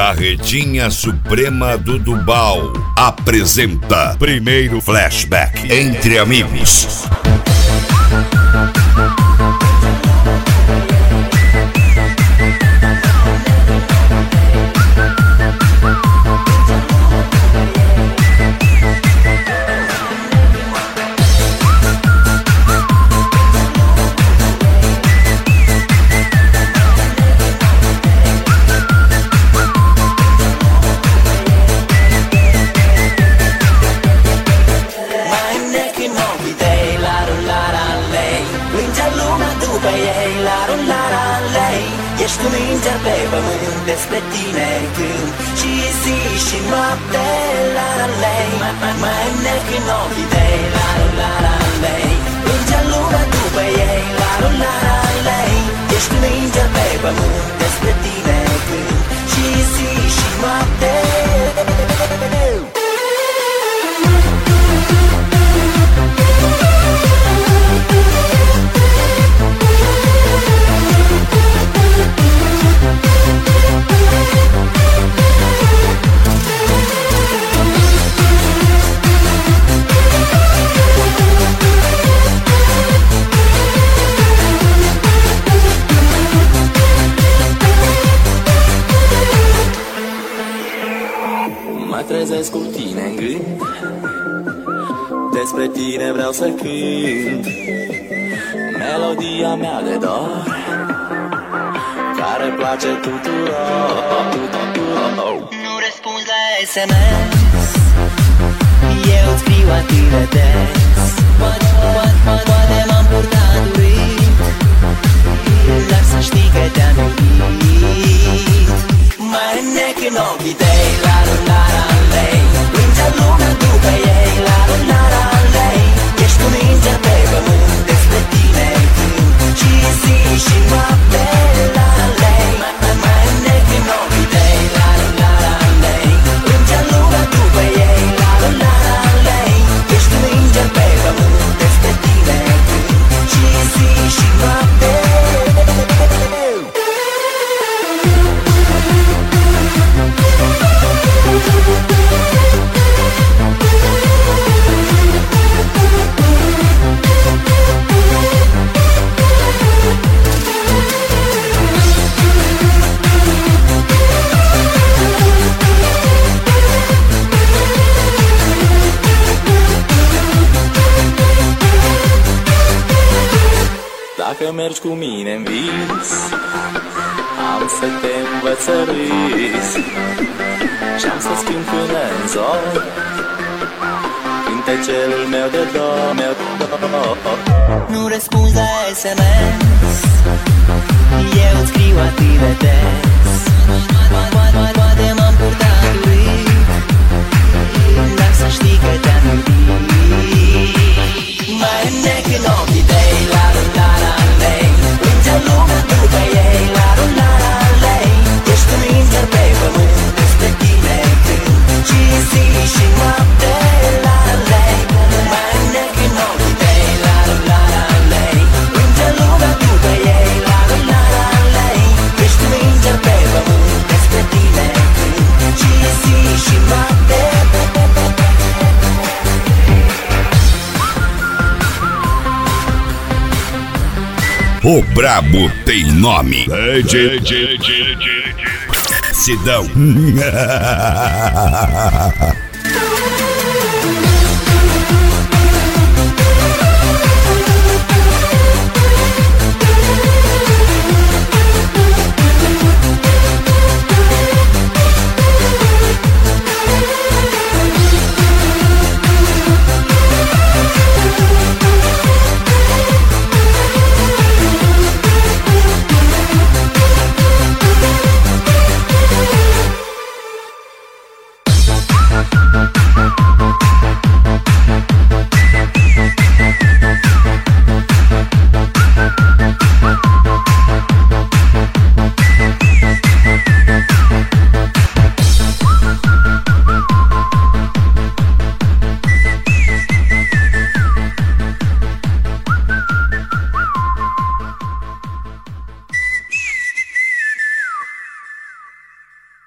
Barretinha Suprema do Dubal apresenta primeiro flashback entre amigos. Ești un înger pe pământ, despre tine cânt și zi și noapte, la-la-lei. Mai înnec în ochii tăi, la-la-la-lei. Plânge lumea după ei, la-la-la-lei. Ești un înger pe pământ, despre tine cânt și zi și noapte. Mă trezesc cu tine în gând, despre tine vreau să cânt melodia mea de dor, care place tuturor. Nu răspunzi la SMS, eu îți scriu atât de des. Poate m-am purtat urit, dar să știi că te-am iubit. Mai înnec în ochii tăi, la-la-la-lei. Plânge lumea după ei, la-la-la-lei. Ești un înger pe pământ, despre tine cânt și zi și noapte, la-la-lei. Mai înnec în ochii tăi, la-la-la-lei. Plânge lumea după ei, la-la-la-lei. Ești un înger pe pământ, despre tine cânt și zi și noapte. Dacă mergi cu mine în vis, am să te învăț să râzi și-am să-ți cânt până în zor cântecelul meu de dor. Nu răspunzi la SMS, eu îți scriu atât de des. Poate m-am purtat urit, dar să știi că te-am iubit. Mai înnec în ochii tăi, la-la-la-lei. Plânge lumea după ei, la-la-la-lei. Ești un înger pe pământ, despre tine cânt și zi și noapte, la-la-lei. Mai înnec în ochii tăi, la-la-la-lei. Plânge lumea după ei, la-la-la-lei. Ești un înger pe pământ, despre tine cânt și zi și noapte. O brabo tem nome. Sidão.